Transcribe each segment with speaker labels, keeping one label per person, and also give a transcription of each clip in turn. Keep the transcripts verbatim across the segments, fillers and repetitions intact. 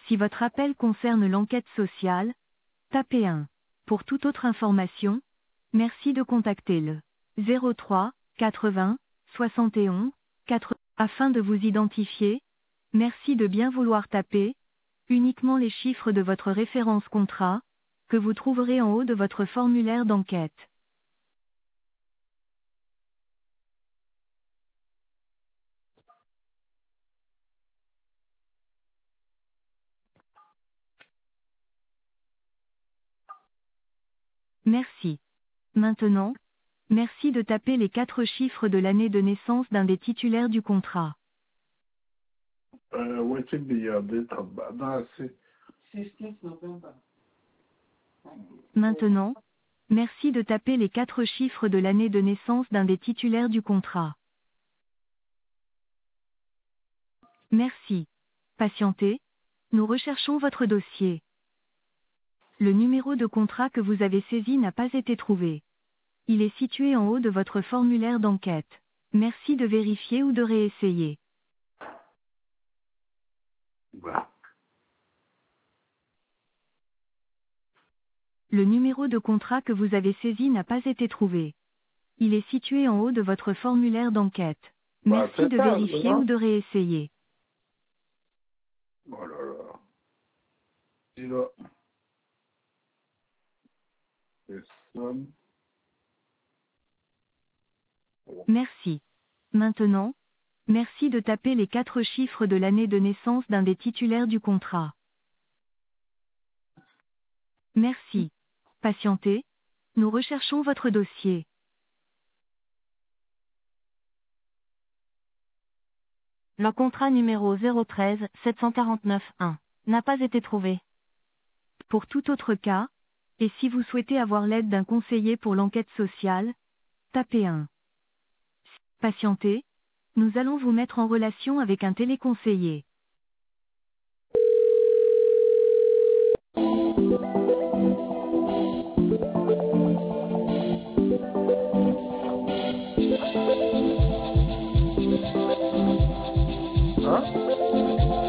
Speaker 1: Si votre appel concerne l'enquête sociale, tapez un. Pour toute autre information, merci de contacter le zéro trois quatre-vingts soixante et onze quatre afin de vous identifier. Merci de bien vouloir taper uniquement les chiffres de votre référence contrat, que vous trouverez en haut de votre formulaire d'enquête. Merci. Maintenant, merci de taper les quatre chiffres de l'année de naissance d'un des titulaires du contrat.
Speaker 2: Uh, what should be your date of birth? That's it.
Speaker 3: sixteenth November.
Speaker 1: Maintenant, merci de taper les quatre chiffres de l'année de naissance d'un des titulaires du contrat. Merci. Patientez, nous recherchons votre dossier. Le numéro de contrat que vous avez saisi n'a pas été trouvé. Il est situé en haut de votre formulaire d'enquête. Merci de vérifier ou de réessayer.
Speaker 2: Well,
Speaker 1: Le numéro de contrat que vous avez saisi n'a pas été trouvé. Il est situé en haut de votre formulaire d'enquête.
Speaker 2: Bah,
Speaker 1: Merci
Speaker 2: c'est
Speaker 1: de
Speaker 2: ça,
Speaker 1: vérifier
Speaker 2: non?
Speaker 1: ou de réessayer.
Speaker 2: oh là là. Zero. Yes, one.
Speaker 1: Merci. Maintenant, merci de taper les quatre chiffres de l'année de naissance d'un des titulaires du contrat. Merci. Patientez, nous recherchons votre dossier. Le contrat numéro zéro treize sept cent quarante-neuf un n'a pas été trouvé. Pour tout autre cas, et si vous souhaitez avoir l'aide d'un conseiller pour l'enquête sociale, tapez un. Patientez, nous allons vous mettre en relation avec un téléconseiller.
Speaker 2: Huh?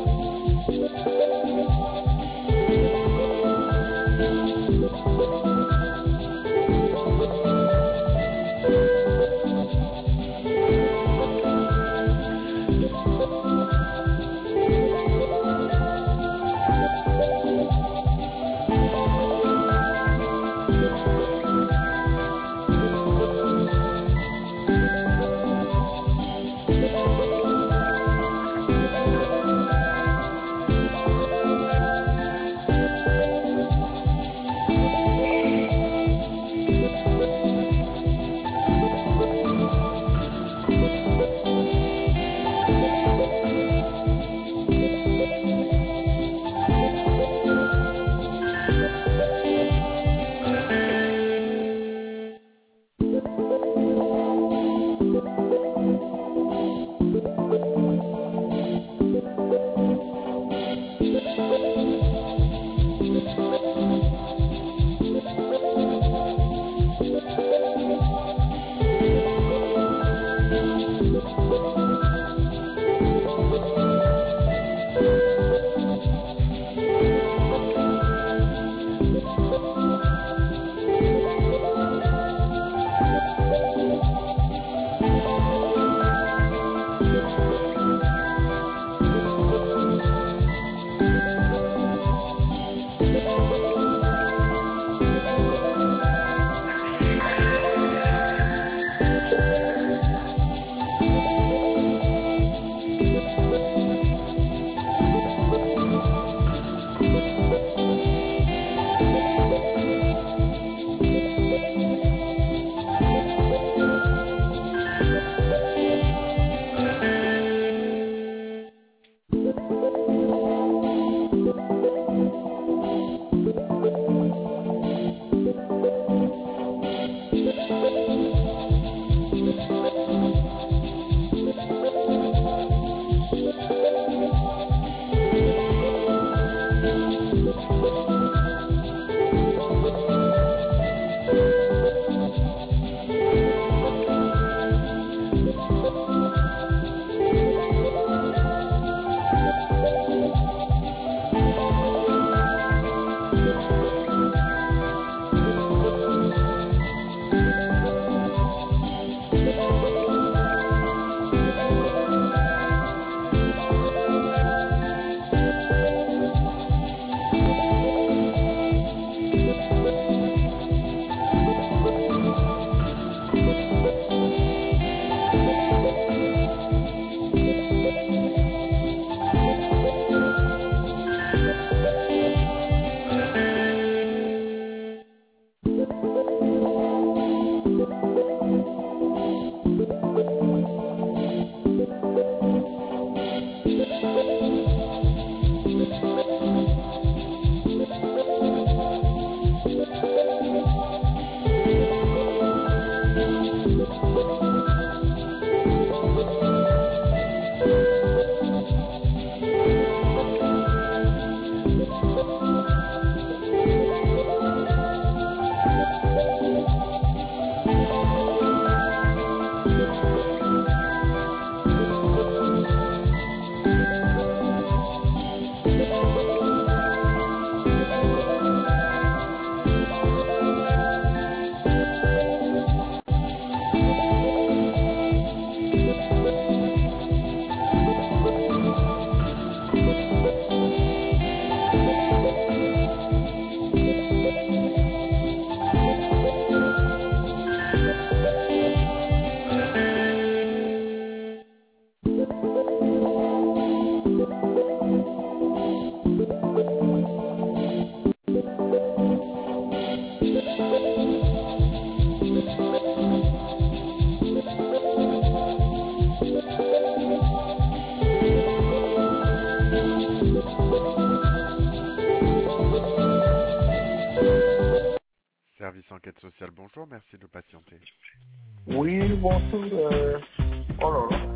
Speaker 4: Service enquête sociale, bonjour, merci de patienter.
Speaker 2: Oui, bonjour. Euh... Oh là là.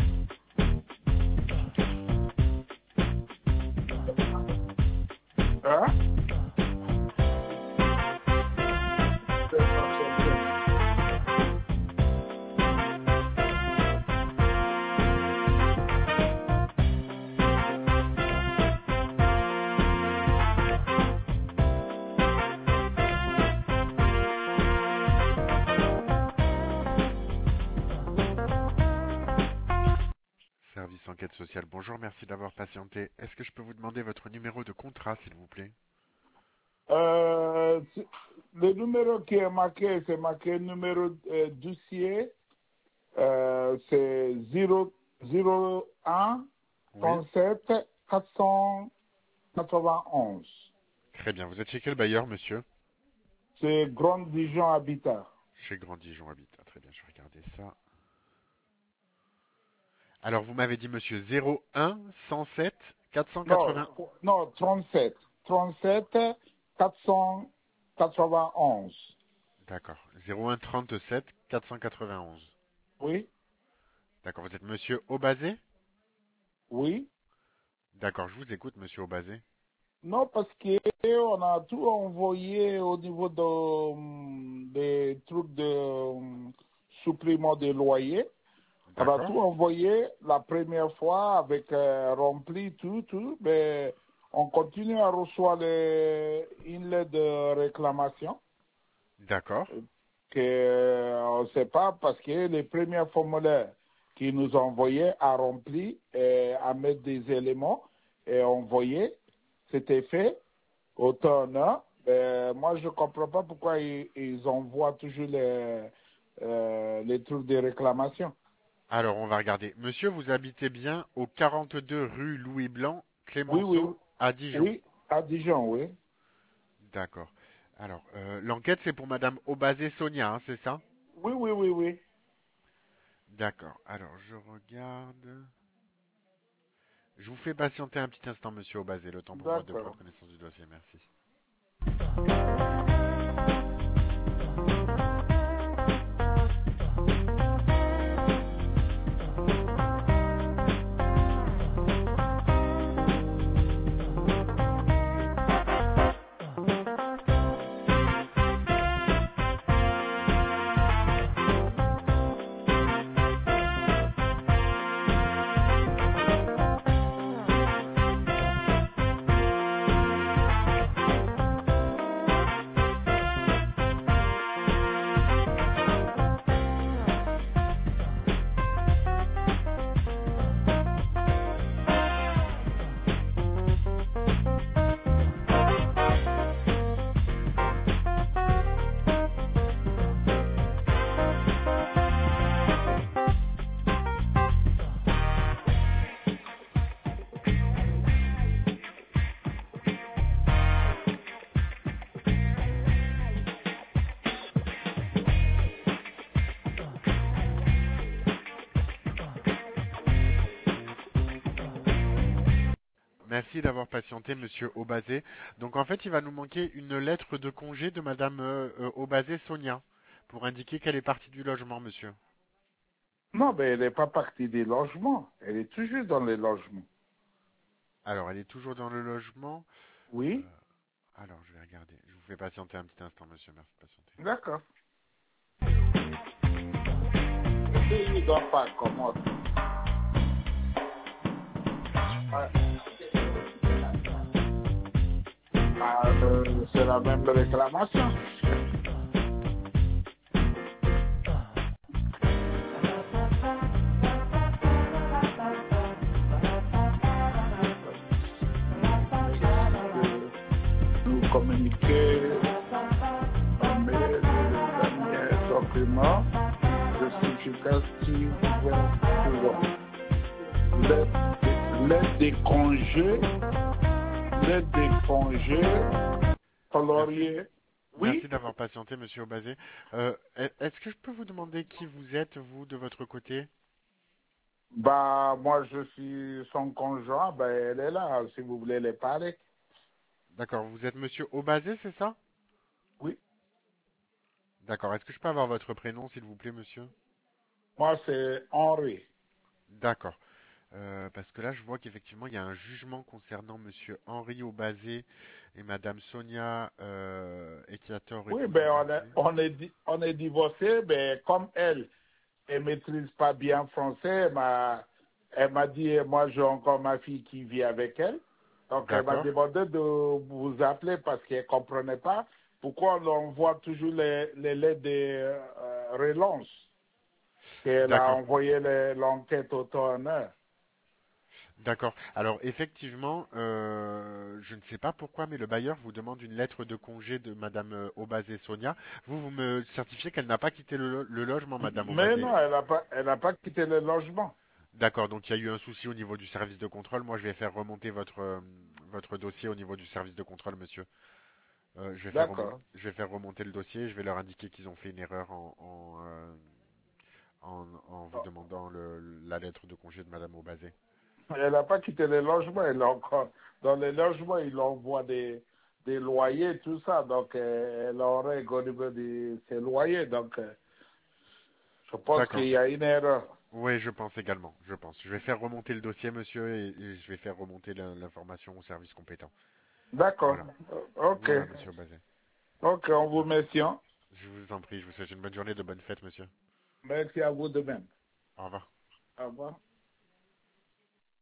Speaker 2: Hein?
Speaker 4: Service enquête sociale, bonjour, merci d'avoir patienté. Est-ce que je peux vous demander votre numéro de contrat, s'il vous plaît?
Speaker 2: Euh, le numéro qui est marqué, c'est marqué numéro euh, dossier, euh, c'est zéro un trente-sept quatre cent quatre-vingt-onze.
Speaker 4: Très bien, vous êtes chez quel bailleur, monsieur?
Speaker 2: C'est Grand Dijon Habitat.
Speaker 4: Chez Grand Dijon Habitat, très bien, je vais regarder ça. Alors, vous m'avez dit, monsieur, zéro un cent sept quatre cent quatre-vingts.
Speaker 2: Non, non, trente-sept. trente-sept quatre cent quatre-vingt-onze.
Speaker 4: D'accord, zéro un trente-sept quatre cent quatre-vingt-onze.
Speaker 2: Oui,
Speaker 4: D'accord, vous êtes monsieur Aubazé?
Speaker 2: oui.
Speaker 4: D'accord, je vous écoute, monsieur Aubazé.
Speaker 2: Non, parce qu'on a tout envoyé au niveau de, des trucs de euh, supplément de loyer. On a tout envoyé la première fois avec euh, rempli tout, tout, mais on continue à recevoir les, une lettre de réclamation.
Speaker 4: D'accord.
Speaker 2: Que on ne sait pas parce que les premiers formulaires qu'ils nous ont envoyés à remplir et à mettre des éléments et envoyer, c'était fait autant là. Mais moi, je ne comprends pas pourquoi ils, ils envoient toujours les, euh, les trucs de réclamation.
Speaker 4: Alors, on va regarder. Monsieur, vous habitez bien au quarante-deux rue Louis Blanc,
Speaker 2: Oui, oui,
Speaker 4: Clémenceau, à Dijon.
Speaker 2: oui, à Dijon, oui.
Speaker 4: D'accord. Alors, euh, l'enquête, c'est pour madame Aubazé Sonia, hein, c'est ça?
Speaker 2: Oui, oui, oui, oui.
Speaker 4: D'accord. Alors, je regarde. Je vous fais patienter un petit instant, monsieur Aubazé, le temps pour moi de prendre connaissance du dossier. Merci. Merci d'avoir patienté, monsieur Aubazé. Donc en fait, il va nous manquer une lettre de congé de madame euh, euh, Aubazé Sonia pour indiquer qu'elle est partie du logement, monsieur.
Speaker 2: Non, mais elle n'est pas partie des logements. Elle est toujours dans les logements.
Speaker 4: Alors, elle est toujours dans le logement.
Speaker 2: Oui,
Speaker 4: Euh, alors, je vais regarder. Je vous fais patienter un petit instant, monsieur. Merci de patienter.
Speaker 2: d'accord. Il ne doit pas commoder. Ouais. Ah, euh, c'est la même réclamation. Nous communiquer un mail, le dernier document, justificatif, l'aide l'aide des congés, l'aide des congés, colorier.
Speaker 4: Merci,
Speaker 2: Oui,
Speaker 4: Merci d'avoir patienté, monsieur Aubazé. Euh, est- Est-ce que je peux vous demander qui vous êtes, vous, de votre côté?
Speaker 2: bah, moi je suis son conjoint, ben elle est là, si vous voulez les parler.
Speaker 4: D'accord, vous êtes monsieur Aubazé, c'est ça?
Speaker 2: Oui,
Speaker 4: D'accord, est-ce que je peux avoir votre prénom, s'il vous plaît, monsieur?
Speaker 2: moi c'est Henri.
Speaker 4: D'accord. Euh, parce que là, je vois qu'effectivement, il y a un jugement concernant monsieur Henri Aubazé et madame Sonia euh, Equiator,
Speaker 2: Oui,
Speaker 4: épouse
Speaker 2: ben on est,
Speaker 4: Aubazé.
Speaker 2: on est, di- on est divorcé, mais comme elle, elle maîtrise pas bien français, elle m'a, elle m'a dit, moi j'ai encore ma fille qui vit avec elle. Donc elle m'a
Speaker 4: D'accord,
Speaker 2: demandé de vous appeler parce qu'elle comprenait pas pourquoi on envoie toujours les, les lettres de euh, relance. Elle a
Speaker 4: d'accord.
Speaker 2: envoyé les- l'enquête au temps en heure.
Speaker 4: D'accord. Alors effectivement, euh, je ne sais pas pourquoi, mais le bailleur vous demande une lettre de congé de Madame euh, Aubazé Sonia. Vous, vous me certifiez qu'elle n'a pas quitté le, lo- le logement, Madame
Speaker 2: Mais
Speaker 4: Aubazé.
Speaker 2: non, elle n'a pas, elle n'a pas quitté le logement.
Speaker 4: D'accord. Donc il y a eu un souci au niveau du service de contrôle. Moi, je vais faire remonter votre euh, votre dossier au niveau du service de contrôle, monsieur. Euh, je vais faire remonter,
Speaker 2: D'accord.
Speaker 4: je vais faire remonter le dossier. Je vais leur indiquer qu'ils ont fait une erreur en en, euh, en, en vous demandant le- la lettre de congé de Madame Aubazé.
Speaker 2: Elle n'a pas quitté les logements, elle est encore dans les logements, il envoie des, des loyers, tout ça. Donc, euh, elle aurait au niveau de ses loyers. Donc, euh, je pense
Speaker 4: D'accord.
Speaker 2: qu'il y a une erreur.
Speaker 4: Oui, je pense également, je pense. Je vais faire remonter le dossier, monsieur, et, et je vais faire remonter la- l'information au service compétent.
Speaker 2: D'accord.
Speaker 4: Voilà.
Speaker 2: Euh, Ok.
Speaker 4: Voilà, monsieur Bazet.
Speaker 2: Ok, on vous remercie. Hein.
Speaker 4: Je vous en prie, je vous souhaite une bonne journée, de bonnes fêtes, monsieur.
Speaker 2: Merci à vous de même.
Speaker 4: Au revoir.
Speaker 2: Au revoir.